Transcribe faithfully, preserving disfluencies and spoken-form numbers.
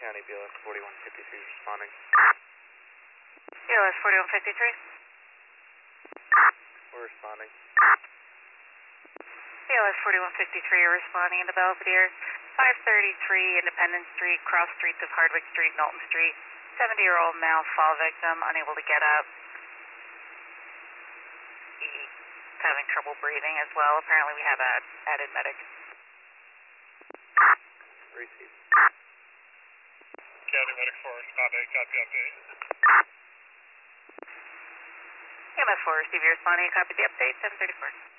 County, B L S forty-one fifty-three responding. B L S forty-one fifty-three. We're responding. B L S forty-one fifty-three, you're responding in the Belvedere. five thirty-three Independence Street, cross streets of Hardwick Street, Knowlton Street. seventy-year-old male fall victim, unable to get up. He's having trouble breathing as well. Apparently we have an added medic. Receive. County medic four responding, copy update. E M S four, receive your responding, copy the update, seven thirty-four.